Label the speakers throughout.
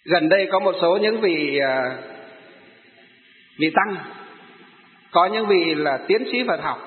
Speaker 1: Gần đây có một số những vị tăng, có những vị là tiến sĩ Phật học,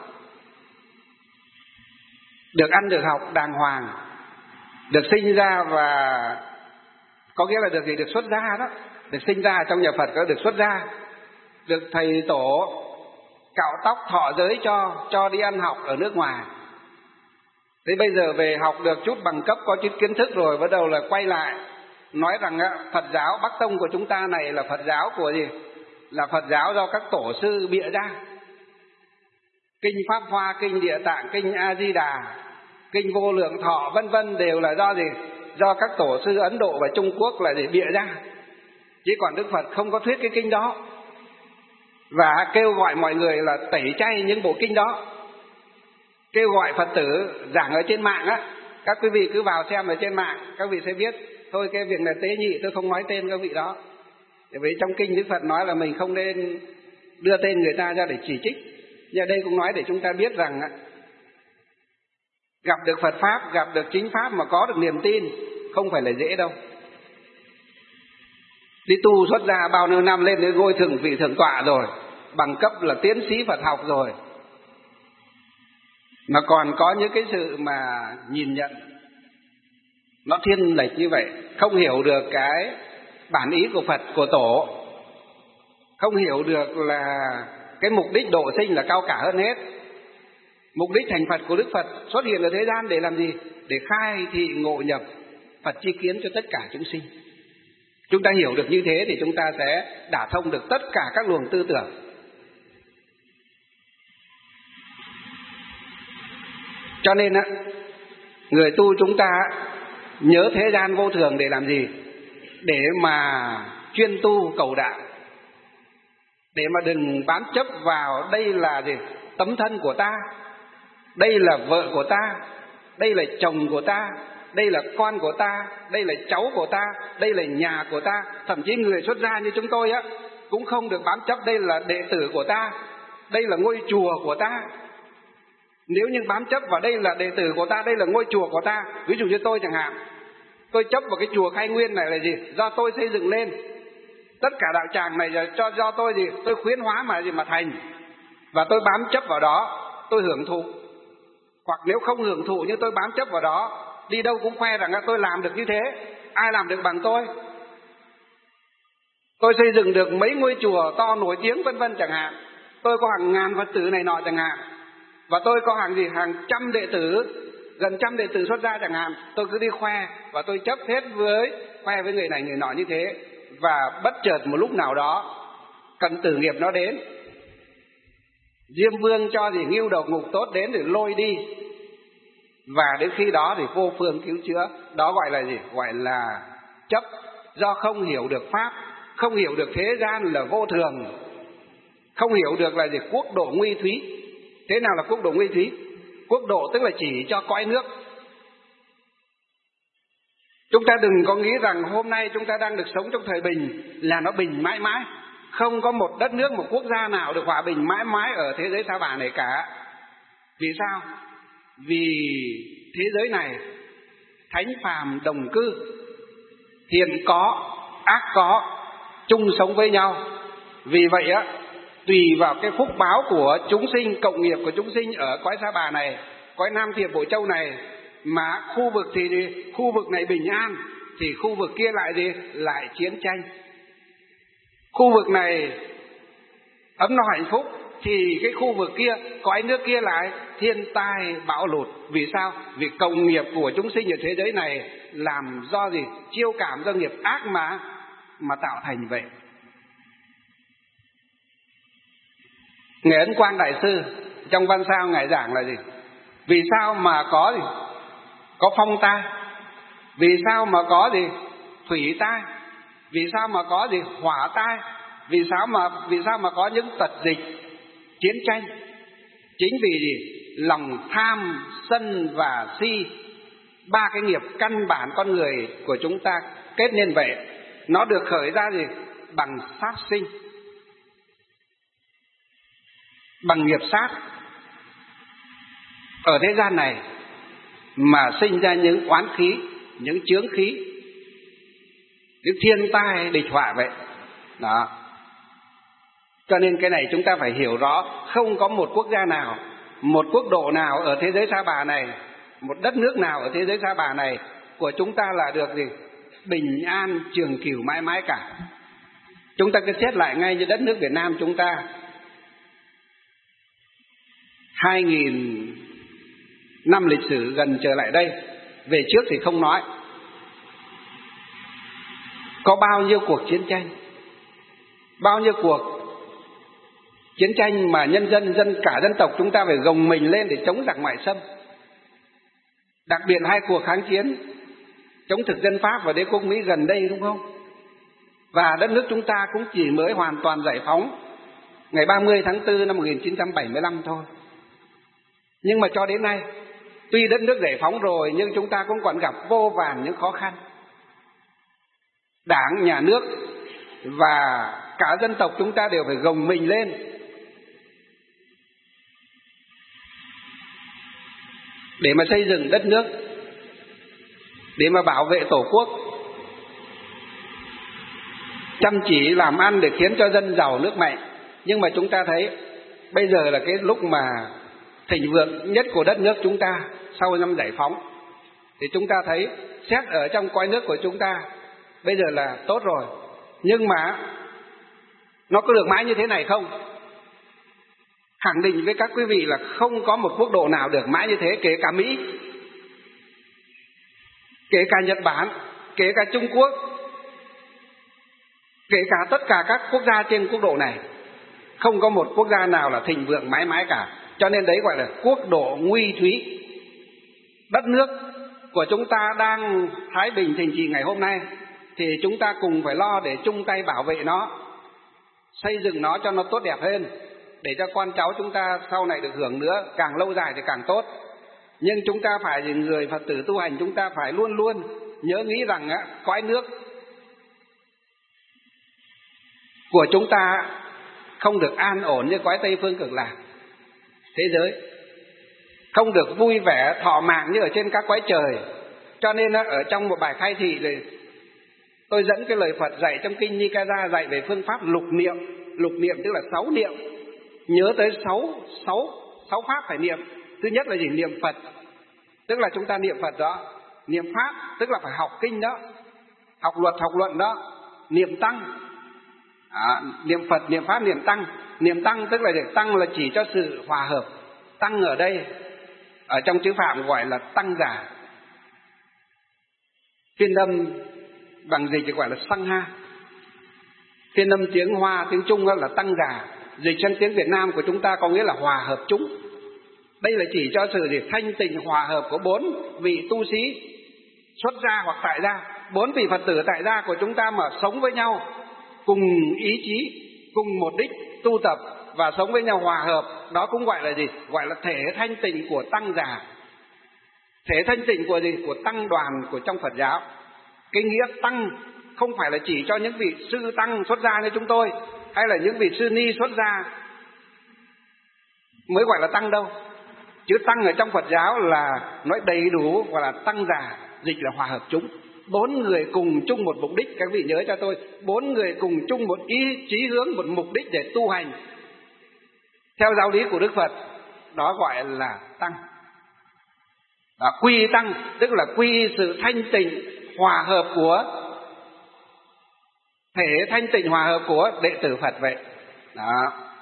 Speaker 1: được ăn được học đàng hoàng, được sinh ra và có nghĩa là được gì, được xuất gia đó, được sinh ra trong nhà Phật, có được xuất gia, được thầy tổ cạo tóc thọ giới cho đi ăn học ở nước ngoài. Thế bây giờ về học được chút bằng cấp, có chút kiến thức rồi, bắt đầu là quay lại nói rằng Phật giáo Bắc Tông của chúng ta này là Phật giáo của gì? Là Phật giáo do các tổ sư bịa ra. Kinh Pháp Hoa, kinh Địa Tạng, kinh A Di Đà, kinh Vô Lượng Thọ vân vân đều là do gì? Do các tổ sư Ấn Độ và Trung Quốc là để bịa ra. Chứ còn Đức Phật không có thuyết cái kinh đó. Và kêu gọi mọi người là tẩy chay những bộ kinh đó. Kêu gọi Phật tử giảng ở trên mạng á, các quý vị cứ vào xem ở trên mạng, các vị sẽ biết. Thôi cái việc này tế nhị, tôi không nói tên các vị đó. Bởi vì trong kinh Đức Phật nói là mình không nên đưa tên người ta ra để chỉ trích. Nhưng đây cũng nói để chúng ta biết rằng gặp được Phật Pháp, gặp được chính Pháp mà có được niềm tin không phải là dễ đâu. Đi tu xuất gia bao nhiêu năm lên đến ngôi thượng vị thượng tọa rồi, bằng cấp là tiến sĩ Phật học rồi, mà còn có những cái sự mà nhìn nhận nó thiên lệch như vậy, không hiểu được cái bản ý của Phật, của Tổ, không hiểu được là cái mục đích độ sinh là cao cả hơn hết. Mục đích thành Phật của Đức Phật xuất hiện ở thế gian để làm gì? Để khai thị ngộ nhập Phật chi kiến cho tất cả chúng sinh. Chúng ta hiểu được như thế thì chúng ta sẽ đả thông được tất cả các luồng tư tưởng. Cho nên người tu chúng ta nhớ thế gian vô thường để làm gì? Để mà chuyên tu cầu đạo, để mà đừng bám chấp vào đây là gì? Tấm thân của ta, đây là vợ của ta, đây là chồng của ta, đây là con của ta, đây là cháu của ta, đây là nhà của ta. Thậm chí người xuất gia như chúng tôi á cũng không được bám chấp đây là đệ tử của ta, đây là ngôi chùa của ta. Nếu như bám chấp vào đây là đệ tử của ta, đây là ngôi chùa của ta, ví dụ như tôi chẳng hạn, tôi chấp vào cái chùa Khai Nguyên này là gì? Do tôi xây dựng lên. Tất cả đạo tràng này là do tôi gì? Tôi khuyến hóa mà thành. Và tôi bám chấp vào đó, tôi hưởng thụ. Hoặc nếu không hưởng thụ nhưng tôi bám chấp vào đó, đi đâu cũng khoe rằng tôi làm được như thế. Ai làm được bằng tôi? Tôi xây dựng được mấy ngôi chùa to nổi tiếng vân vân chẳng hạn. Tôi có hàng ngàn Phật tử này nọ chẳng hạn. Và tôi có hàng trăm đệ tử, gần trăm đệ tử xuất gia chẳng hạn. Tôi cứ đi khoe và tôi chấp hết khoe với người này người nọ như thế. Và bất chợt một lúc nào đó cận tử nghiệp nó đến, Diêm Vương cho gì ngưu đầu ngục tốt đến để lôi đi. Và đến khi đó thì vô phương cứu chữa. Đó gọi là gì? Gọi là chấp. Do không hiểu được Pháp, không hiểu được thế gian là vô thường, không hiểu được là gì? Quốc độ nguy thúy. Thế nào là quốc độ nguy thúy? Quốc độ tức là chỉ cho cõi nước. Chúng ta đừng có nghĩ rằng hôm nay chúng ta đang được sống trong thời bình là nó bình mãi mãi. Không có một đất nước, một quốc gia nào được hòa bình mãi mãi ở thế giới sa bà này cả. Vì sao? Vì thế giới này thánh phàm đồng cư, thiện có, ác có, chung sống với nhau. Vì vậy tùy vào cái phúc báo của chúng sinh, cộng nghiệp của chúng sinh ở cõi sa bà này, cõi Nam Thiệp Bộ Châu này, mà khu vực thì khu vực này bình an thì khu vực kia lại lại chiến tranh. Khu vực này ấm no hạnh phúc thì cái khu vực kia, cõi nước kia lại thiên tai bão lụt. Vì sao? Vì cộng nghiệp của chúng sinh ở thế giới này làm do gì? Chiêu cảm do nghiệp ác mà tạo thành vậy. Ngài Ấn Quang Đại Sư trong văn sao ngài giảng là gì? Vì sao mà có gì? Có phong tai? Vì sao mà có gì? Thủy tai? Vì sao mà có gì? Hỏa tai? Vì sao mà có những tật dịch, chiến tranh? Chính vì gì? Lòng tham, sân và si, ba cái nghiệp căn bản con người của chúng ta kết nên vậy. Nó được khởi ra gì? Bằng sát sinh, bằng nghiệp sát. Ở thế gian này mà sinh ra những oán khí, những chướng khí. những thiên tai địch họa vậy. Đó. Cho nên cái này chúng ta phải hiểu rõ, không có một quốc gia nào, một quốc độ nào ở thế giới Sa Bà này, một đất nước nào ở thế giới Sa Bà này của chúng ta là được gì? Bình an trường cửu mãi mãi cả. Chúng ta cứ xét lại ngay như đất nước Việt Nam chúng ta, 2000 năm lịch sử gần trở lại đây, về trước thì không nói, có bao nhiêu cuộc chiến tranh, bao nhiêu cuộc chiến tranh mà cả dân tộc chúng ta phải gồng mình lên để chống giặc ngoại xâm. Đặc biệt 2 cuộc kháng chiến chống thực dân Pháp và đế quốc Mỹ gần đây, đúng không? Và đất nước chúng ta cũng chỉ mới hoàn toàn giải phóng ngày 30 tháng 4 năm 1975 thôi. Nhưng mà cho đến nay, tuy đất nước giải phóng rồi nhưng chúng ta cũng còn gặp vô vàn những khó khăn. Đảng, nhà nước và cả dân tộc chúng ta đều phải gồng mình lên để mà xây dựng đất nước, để mà bảo vệ Tổ quốc, chăm chỉ làm ăn để khiến cho dân giàu nước mạnh. Nhưng mà chúng ta thấy bây giờ là cái lúc mà thịnh vượng nhất của đất nước chúng ta sau năm giải phóng, thì chúng ta thấy xét ở trong cõi nước của chúng ta bây giờ là tốt rồi. Nhưng mà nó có được mãi như thế này không? Khẳng định với các quý vị là không có một quốc độ nào được mãi như thế, kể cả Mỹ, kể cả Nhật Bản, kể cả Trung Quốc, kể cả tất cả các quốc gia trên quốc độ này, không có một quốc gia nào là thịnh vượng mãi mãi cả. Cho nên đấy gọi là quốc độ nguy thúy. Đất nước của chúng ta đang thái bình thịnh trị ngày hôm nay thì chúng ta cùng phải lo để chung tay bảo vệ nó, xây dựng nó cho nó tốt đẹp hơn, để cho con cháu chúng ta sau này được hưởng nữa, càng lâu dài thì càng tốt. Nhưng chúng ta phải, người Phật tử tu hành, chúng ta phải luôn luôn nhớ nghĩ rằng cõi nước của chúng ta không được an ổn như cõi Tây Phương Cực Lạc thế giới, không được vui vẻ thọ mạng như ở trên các cõi trời. Cho nên ở trong một bài khai thị thì tôi dẫn cái lời Phật dạy trong kinh Nikaya dạy về phương pháp lục niệm. Lục niệm tức là 6 niệm, nhớ tới 6 pháp phải niệm. Thứ nhất là gì? Niệm Phật, tức là chúng ta niệm Phật đó. Niệm Pháp tức là phải học kinh đó, học luật học luận đó. Niệm Tăng, niệm Phật, niệm Pháp, niệm Tăng. Niệm Tăng tức là Tăng là chỉ cho sự hòa hợp. Tăng ở đây ở trong chữ Phạm gọi là tăng giả, phiên âm bằng dịch thì gọi là Sang Ha. Phiên âm tiếng Hoa, tiếng Trung là tăng giả, dịch sang tiếng Việt Nam của chúng ta có nghĩa là hòa hợp chúng. Đây là chỉ cho sự thanh tịnh hòa hợp của 4 vị tu sĩ xuất gia hoặc tại gia, 4 vị Phật tử tại gia của chúng ta mà sống với nhau cùng ý chí, cùng một đích tu tập và sống với nhau hòa hợp. Đó cũng gọi là gì? Gọi là thể thanh tịnh của tăng giả, thể thanh tịnh của gì? Của tăng đoàn của trong Phật giáo. Cái nghĩa tăng không phải là chỉ cho những vị sư tăng xuất gia như chúng tôi, hay là những vị sư ni xuất gia mới gọi là tăng đâu. Chữ tăng ở trong Phật giáo là nói đầy đủ, gọi là tăng giả, dịch là hòa hợp chúng. 4 người cùng chung một mục đích, các vị nhớ cho tôi, 4 người cùng chung một ý chí hướng, một mục đích để tu hành theo giáo lý của Đức Phật, đó gọi là tăng. Đó, quy tăng tức là quy sự thanh tịnh hòa hợp của thể thanh tịnh hòa hợp của đệ tử Phật vậy. Đó.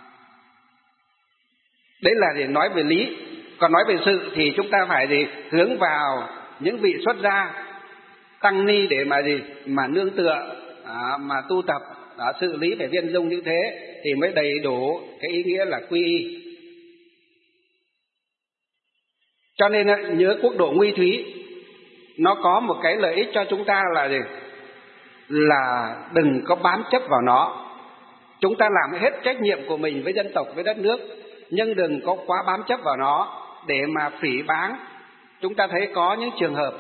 Speaker 1: Đấy là để nói về lý. Còn nói về sự thì chúng ta phải hướng vào những vị xuất gia tăng ni để mà mà nương tựa, mà tu tập. Đó, sự lý phải viên dung như thế thì mới đầy đủ cái ý nghĩa là quy y. Cho nên nhớ quốc độ nguy thúy nó có một cái lợi ích cho chúng ta là gì? Là đừng có bám chấp vào nó. Chúng ta làm hết trách nhiệm của mình với dân tộc, với đất nước, nhưng đừng có quá bám chấp vào nó để mà phỉ báng. Chúng ta thấy có những trường hợp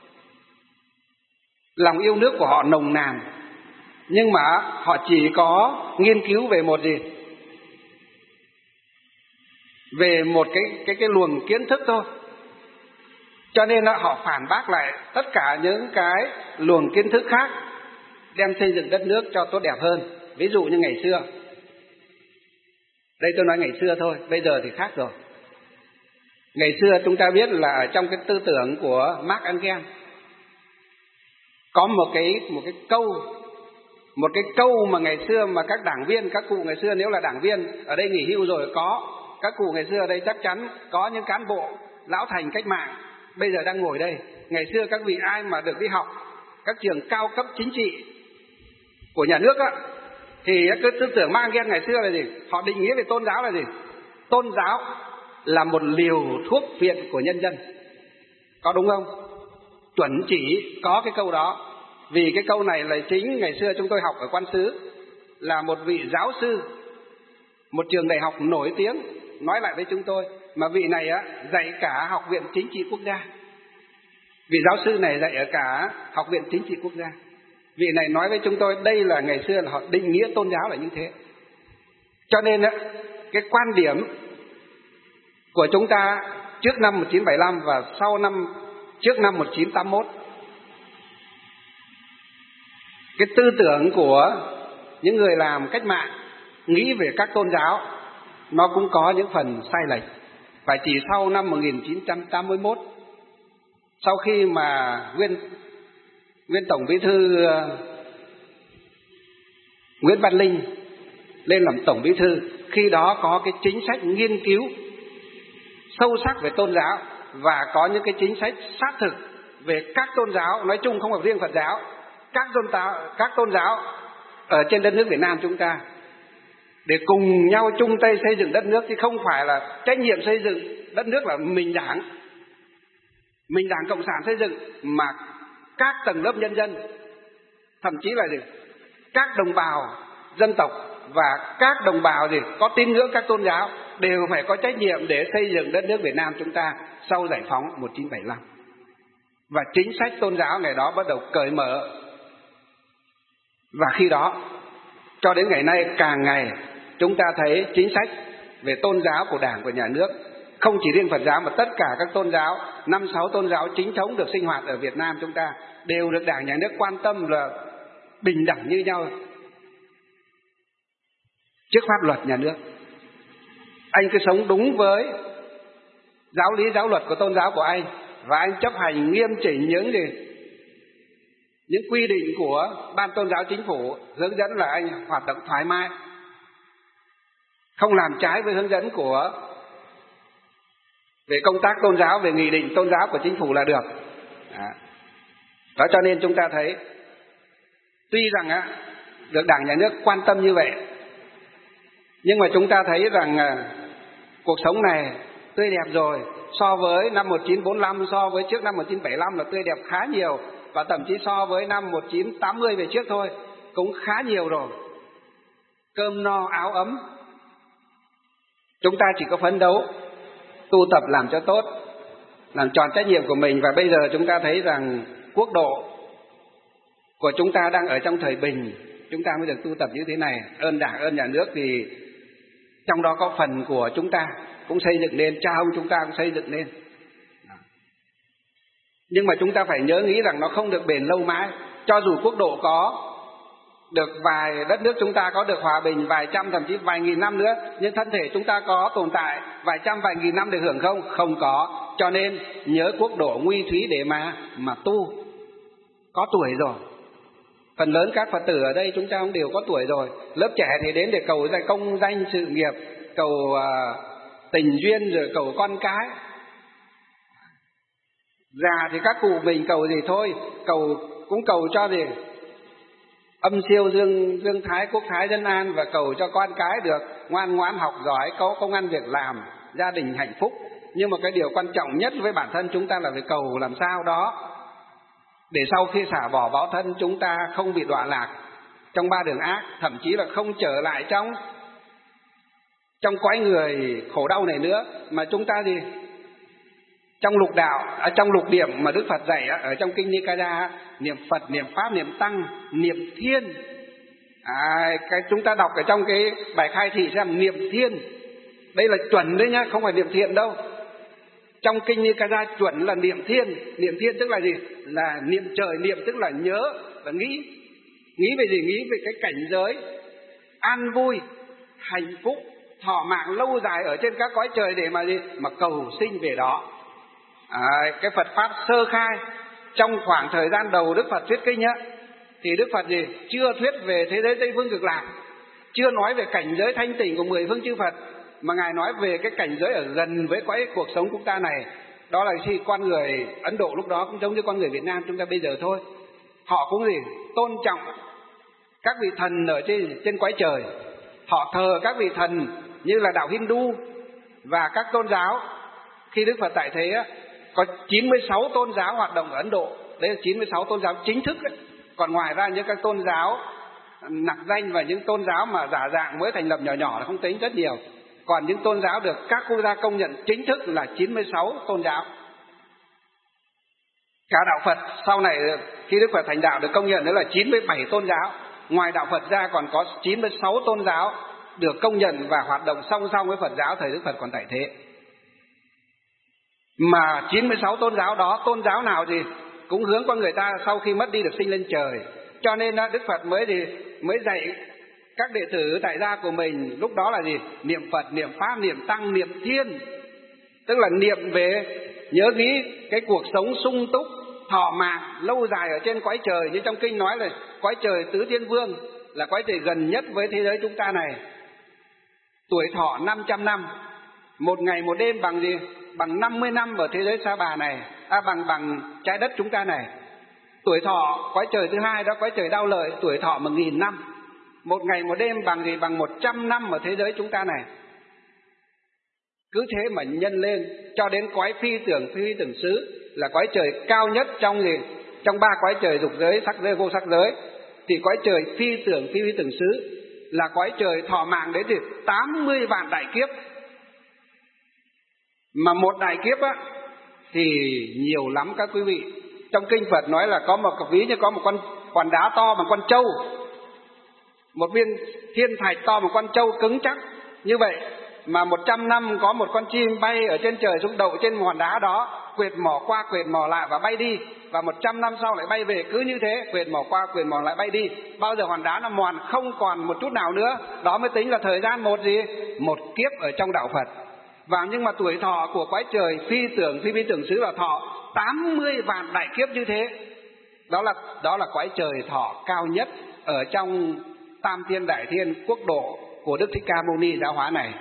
Speaker 1: lòng yêu nước của họ nồng nàn, nhưng mà họ chỉ có nghiên cứu về một gì? Về một cái luồng kiến thức thôi. Cho nên họ phản bác lại tất cả những cái luồng kiến thức khác đem xây dựng đất nước cho tốt đẹp hơn. Ví dụ như ngày xưa, đây tôi nói ngày xưa thôi, bây giờ thì khác rồi. Ngày xưa chúng ta biết là trong cái tư tưởng của Marx Engels có một cái câu mà ngày xưa mà các đảng viên, các cụ ngày xưa, nếu là đảng viên ở đây nghỉ hưu rồi có, các cụ ngày xưa ở đây chắc chắn có những cán bộ lão thành cách mạng bây giờ đang ngồi đây. Ngày xưa các vị ai mà được đi học các trường cao cấp chính trị của nhà nước á, thì cái tư tưởng Marx Engels ngày xưa là gì? Họ định nghĩa về tôn giáo là gì? Tôn giáo là một liều thuốc phiện của nhân dân. Có đúng không? Chuẩn chỉ có cái câu đó. Vì cái câu này là chính ngày xưa chúng tôi học ở Quan Xứ, là một vị giáo sư một trường đại học nổi tiếng nói lại với chúng tôi, mà vị này á dạy cả Học viện Chính trị Quốc gia. Vị giáo sư này dạy ở cả Học viện Chính trị Quốc gia. Vị này nói với chúng tôi đây là ngày xưa là họ định nghĩa tôn giáo là như thế. Cho nên á, cái quan điểm của chúng ta trước năm 1975 và trước năm 1981, cái tư tưởng của những người làm cách mạng nghĩ về các tôn giáo nó cũng có những phần sai lệch. Và chỉ sau năm 1981, sau khi mà nguyên Tổng Bí thư Nguyễn Văn Linh lên làm Tổng Bí thư, khi đó có cái chính sách nghiên cứu sâu sắc về tôn giáo và có những cái chính sách xác thực về các tôn giáo, nói chung không phải riêng Phật giáo, các tôn giáo ở trên đất nước Việt Nam chúng ta, để cùng nhau chung tay xây dựng đất nước, chứ không phải là trách nhiệm xây dựng đất nước là mình Đảng Cộng sản xây dựng, mà các tầng lớp nhân dân, thậm chí là gì? Các đồng bào dân tộc và các đồng bào có tín ngưỡng các tôn giáo đều phải có trách nhiệm để xây dựng đất nước Việt Nam chúng ta sau giải phóng 1975. Và chính sách tôn giáo ngày đó bắt đầu cởi mở. Và khi đó cho đến ngày nay, càng ngày chúng ta thấy chính sách về tôn giáo của Đảng, của nhà nước, không chỉ riêng Phật giáo mà tất cả các tôn giáo, 5-6 tôn giáo chính thống được sinh hoạt ở Việt Nam chúng ta đều được Đảng, nhà nước quan tâm là bình đẳng như nhau trước pháp luật nhà nước. Anh cứ sống đúng với giáo lý giáo luật của tôn giáo của anh, và anh chấp hành nghiêm chỉnh những quy định của Ban Tôn giáo Chính phủ hướng dẫn, là anh hoạt động thoải mái, không làm trái với hướng dẫn về công tác tôn giáo, về nghị định tôn giáo của Chính phủ là được. Đó, cho nên chúng ta thấy tuy rằng được Đảng, nhà nước quan tâm như vậy, nhưng mà chúng ta thấy rằng cuộc sống này tươi đẹp rồi. So với năm 1945, so với trước năm 1975 là tươi đẹp khá nhiều. Và thậm chí so với năm 1980 về trước thôi cũng khá nhiều rồi. Cơm no áo ấm. Chúng ta chỉ có phấn đấu tu tập làm cho tốt, làm tròn trách nhiệm của mình. Và bây giờ chúng ta thấy rằng quốc độ của chúng ta đang ở trong thời bình, chúng ta mới được tu tập như thế này. Ơn Đảng, ơn nhà nước, thì trong đó có phần của chúng ta cũng xây dựng nên, cha ông chúng ta cũng xây dựng nên. Nhưng mà chúng ta phải nhớ nghĩ rằng nó không được bền lâu mãi. Cho dù quốc độ có được đất nước chúng ta có được hòa bình vài trăm, thậm chí vài nghìn năm nữa, nhưng thân thể chúng ta có tồn tại vài trăm, vài nghìn năm được hưởng không? Không có. Cho nên nhớ quốc độ nguy thúy để mà tu. Có tuổi rồi. Phần lớn các Phật tử ở đây chúng ta cũng đều có tuổi rồi. Lớp trẻ thì đến để cầu công danh sự nghiệp, cầu tình duyên, rồi cầu con cái. Già thì các cụ mình cầu gì thôi, cũng cầu cho gì âm siêu dương thái, quốc thái dân an, và cầu cho con cái được ngoan ngoãn học giỏi, có công ăn việc làm, gia đình hạnh phúc. Nhưng mà cái điều quan trọng nhất với bản thân chúng ta là phải cầu làm sao đó để sau khi xả bỏ báo thân chúng ta không bị đọa lạc trong ba đường ác, thậm chí là không trở lại trong cõi người khổ đau này nữa, mà chúng ta trong lục đạo, trong lục điểm mà Đức Phật dạy ở trong kinh Nikaya, niệm Phật, niệm Pháp, niệm Tăng, niệm Thiên. Chúng ta đọc ở trong cái bài khai thị xem niệm Thiên, đây là chuẩn đấy nhá, không phải niệm thiện đâu. Trong kinh Nikaya chuẩn là niệm Thiên. Niệm Thiên tức là gì? Là niệm trời. Niệm tức là nhớ và nghĩ. Nghĩ về gì? Nghĩ về cái cảnh giới an vui, hạnh phúc, thọ mạng lâu dài ở trên các cõi trời để mà gì? Mà cầu sinh về đó. Cái Phật Pháp sơ khai trong khoảng thời gian đầu Đức Phật thuyết kinh á, thì Đức Phật gì? Chưa thuyết về thế giới Tây Phương Cực Lạc, chưa nói về cảnh giới thanh tịnh của 10 phương chư Phật, mà Ngài nói về cái cảnh giới ở gần với cõi cuộc sống chúng ta này. Đó là khi con người Ấn Độ lúc đó cũng giống như con người Việt Nam chúng ta bây giờ thôi. Họ cũng gì? Tôn trọng các vị thần ở trên cõi trời. Họ thờ các vị thần như là đạo Hindu và các tôn giáo. Khi Đức Phật tại thế có 96 tôn giáo hoạt động ở Ấn Độ. Đấy là 96 tôn giáo chính thức ấy. Còn ngoài ra những các tôn giáo nặc danh và những tôn giáo mà giả dạng mới thành lập nhỏ nhỏ là không tính, rất nhiều. Còn những tôn giáo được các quốc gia công nhận chính thức là 96 tôn giáo. Cả đạo Phật sau này khi Đức Phật thành đạo được công nhận nữa là 97 tôn giáo. Ngoài đạo Phật ra còn có 96 tôn giáo được công nhận và hoạt động song song với Phật giáo thời Đức Phật còn tại thế. Mà 96 tôn giáo đó, tôn giáo nào gì cũng hướng con người ta sau khi mất đi được sinh lên trời. Cho nên Đức Phật mới dạy các đệ tử tại gia của mình lúc đó là gì? Niệm Phật, niệm Pháp, niệm Tăng, niệm Thiên. Tức là niệm về nhớ nghĩ cái cuộc sống sung túc, thọ mạng lâu dài ở trên cõi trời. Như trong kinh nói là cõi trời Tứ Thiên Vương là cõi trời gần nhất với thế giới chúng ta này. Tuổi thọ 500 năm, một ngày một đêm bằng gì? Bằng 50 năm ở thế giới Sa Bà này, bằng trái đất chúng ta này. Tuổi thọ cõi trời thứ hai đó, cõi trời Đao Lợi, tuổi thọ 1000 năm. Một ngày một đêm bằng gì? Bằng 100 năm ở thế giới chúng ta này. Cứ thế mà nhân lên cho đến cõi phi tưởng xứ là cõi trời cao nhất trong gì? Trong 3 cõi trời dục giới, sắc giới, vô sắc giới. Thì cõi trời phi tưởng xứ là cõi trời thọ mạng đến thì 80 vạn đại kiếp. Mà một đại kiếp á thì nhiều lắm các quý vị. Trong kinh Phật nói là có một ví như có một con đá to bằng con trâu, một viên thiên thạch to một con trâu cứng chắc như vậy, mà 100 năm có một con chim bay ở trên trời xuống đậu trên một hòn đá đó, quệt mỏ qua quệt mỏ lại và bay đi, và 100 năm sau lại bay về, cứ như thế, quệt mỏ qua quệt mỏ lại bay đi, bao giờ hòn đá nó mòn không còn một chút nào nữa, đó mới tính là thời gian một kiếp ở trong đạo Phật. Và nhưng mà tuổi thọ của cõi trời phi tưởng xứ là thọ 80 vạn đại kiếp như thế. Đó là cõi trời thọ cao nhất ở trong Tam Thiên Đại Thiên quốc độ của Đức Thích Ca Mâu Ni giáo hóa này.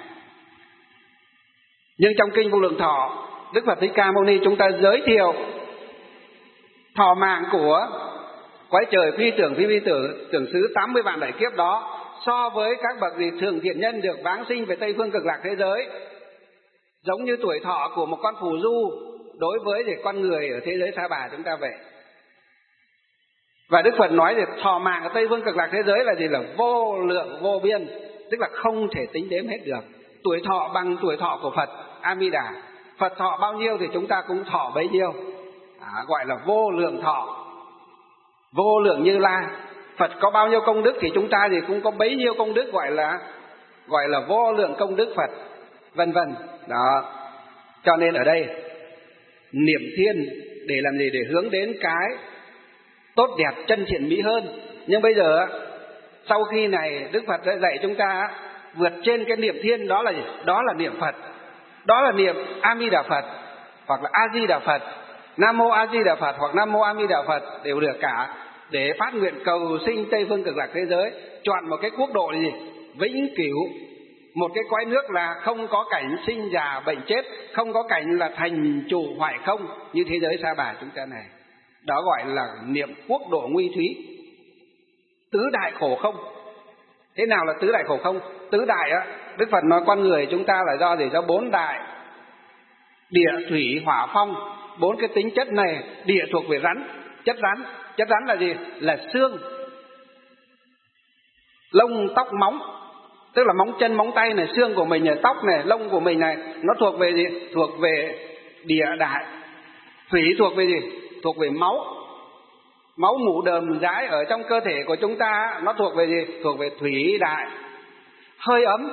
Speaker 1: Nhưng trong kinh Vô Lượng Thọ, Đức Phật Thích Ca Mâu Ni chúng ta giới thiệu thọ mạng của cõi trời phi tưởng xứ 80 vạn đại kiếp đó so với các bậc thường thiện nhân được vãng sinh về Tây Phương Cực Lạc thế giới, giống như tuổi thọ của một con phù du đối với con người ở thế giới Sa Bà chúng ta vậy. Và Đức Phật nói thì thọ mạng ở Tây Phương Cực Lạc thế giới là gì? Là vô lượng vô biên, tức là không thể tính đếm hết được. Tuổi thọ bằng tuổi thọ của Phật A Di Đà. Phật thọ bao nhiêu thì chúng ta cũng thọ bấy nhiêu. Gọi là vô lượng thọ, vô lượng Như Lai. Phật có bao nhiêu công đức thì chúng ta thì cũng có bấy nhiêu công đức, gọi là vô lượng công đức Phật, vân vân. Đó. Cho nên ở đây niệm Thiên để làm gì? Để hướng đến cái tốt đẹp chân thiện mỹ hơn. Nhưng bây giờ sau khi này Đức Phật đã dạy chúng ta vượt trên cái niệm Thiên, đó là gì? Đó là niệm Phật, đó là niệm A Di Đà Phật hoặc là A Di Đà Phật, Nam Mô A Di Đà Phật hoặc Nam Mô A Di Đà Phật đều được cả, để phát nguyện cầu sinh Tây Phương Cực Lạc thế giới, chọn một cái quốc độ là gì? Vĩnh cửu, một cái cõi nước là không có cảnh sinh già bệnh chết, không có cảnh là thành chủ hoại không như thế giới Sa Bà chúng ta này. Đó gọi là niệm quốc độ nguy thúy, tứ đại khổ không. Thế nào là tứ đại khổ không? Tứ đại á, Đức Phật nói con người chúng ta là do gì? Do 4 đại: địa, thủy, hỏa, phong. 4 cái tính chất này. Địa thuộc về rắn, chất rắn là gì? Là xương, lông, tóc, móng. Tức là móng chân, móng tay này, xương của mình này, tóc này, lông của mình này, nó thuộc về gì? Thuộc về địa đại. Thủy thuộc về gì? Thuộc về máu. Máu mủ đờm dãi ở trong cơ thể của chúng ta, nó thuộc về gì? Thuộc về thủy đại. Hơi ấm,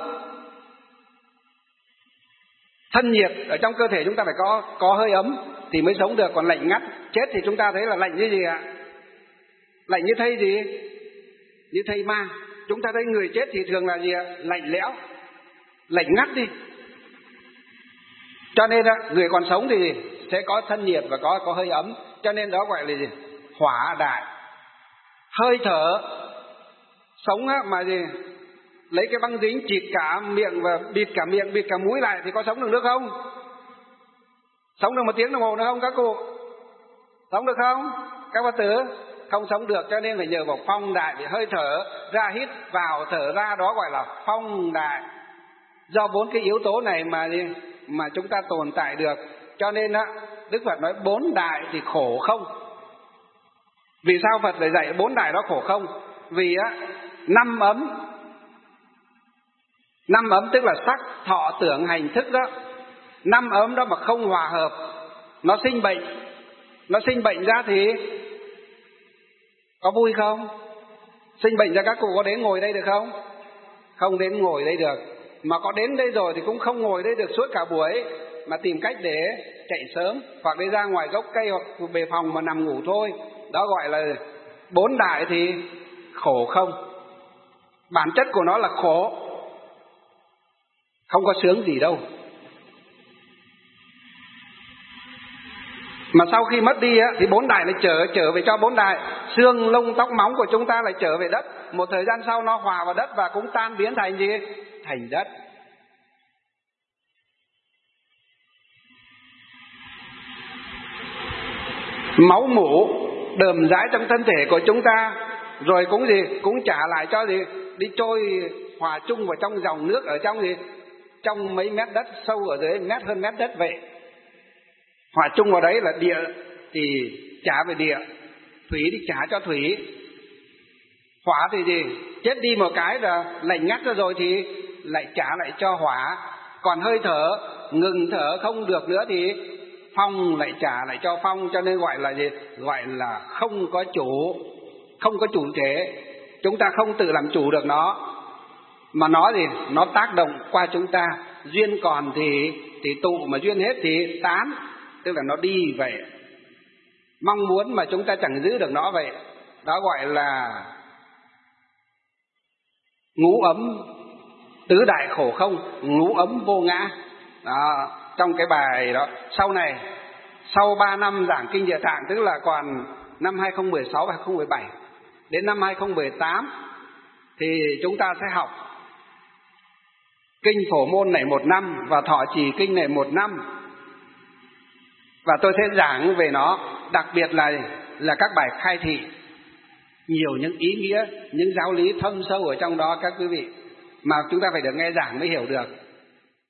Speaker 1: thân nhiệt ở trong cơ thể chúng ta phải có hơi ấm thì mới sống được, còn lạnh ngắt chết thì chúng ta thấy là lạnh như gì ạ? Lạnh như thây gì? như thây ma. Chúng ta thấy người chết thì thường là gì ạ? Lạnh lẽo, lạnh ngắt đi. Cho nên người còn sống thì sẽ có thân nhiệt và có hơi ấm. Cho nên đó gọi là gì? Hỏa đại. Hơi thở sống mà gì? Lấy cái băng dính chịt cả miệng và bịt cả miệng, bịt cả mũi lại thì có sống được nữa không? Sống được 1 tiếng đồng hồ nữa không các cụ? Sống được không? Các bác tử không sống được, cho nên phải nhờ vào phong đại. Để hơi thở ra hít vào, thở ra, đó gọi là phong đại. Do 4 cái yếu tố này mà chúng ta tồn tại được. Cho nên Đức Phật nói 4 đại thì khổ không. Vì sao Phật lại dạy 4 đại đó khổ không? Vì 5 ấm. 5 ấm tức là sắc, thọ, tưởng, hành, thức đó. 5 ấm đó mà không hòa hợp, nó sinh bệnh. Nó sinh bệnh ra thì có vui không? Sinh bệnh ra các cụ có đến ngồi đây được không? Không đến ngồi đây được. Mà có đến đây rồi thì cũng không ngồi đây được suốt cả buổi, mà tìm cách để chạy sớm, hoặc đi ra ngoài gốc cây hoặc về phòng mà nằm ngủ thôi. Đó gọi là 4 đại thì khổ không. Bản chất của nó là khổ, không có sướng gì đâu. Mà sau khi mất đi thì 4 đại lại trở về cho 4 đại. Xương, lông, tóc, móng của chúng ta lại trở về đất. Một thời gian sau nó hòa vào đất và cũng tan biến thành gì? Thành đất. Máu mủ đờm rãi trong thân thể của chúng ta, rồi cũng gì? Cũng trả lại cho gì? Đi trôi hòa chung vào trong dòng nước ở trong gì? Trong mấy mét đất, sâu ở dưới hơn mét đất vậy. Hòa chung vào đấy là địa thì trả về địa, thủy thì trả cho thủy. Hỏa thì gì? Chết đi một cái là lạnh ngắt rồi thì lại trả lại cho hỏa. Còn hơi thở, ngừng thở không được nữa thì phong lại trả lại cho phong. Cho nên gọi là gì? Gọi là không có chủ, không có chủ thể. Chúng ta không tự làm chủ được nó, mà nó gì? Nó tác động qua chúng ta. Duyên còn thì tụ, mà duyên hết thì tán. Tức là nó đi vậy. Mong muốn mà chúng ta chẳng giữ được nó vậy. Đó gọi là ngũ ấm tứ đại khổ không, ngũ ấm vô ngã. Đó, trong cái bài đó. Sau này, sau 3 năm giảng Kinh Địa Tạng, tức là còn năm 2016 và 2017, đến năm 2018 thì chúng ta sẽ học Kinh Phổ Môn này 1 năm và Thọ Trì Kinh này 1 năm. Và tôi sẽ giảng về nó, đặc biệt là các bài khai thị, nhiều những ý nghĩa, những giáo lý thâm sâu ở trong đó các quý vị, mà chúng ta phải được nghe giảng mới hiểu được.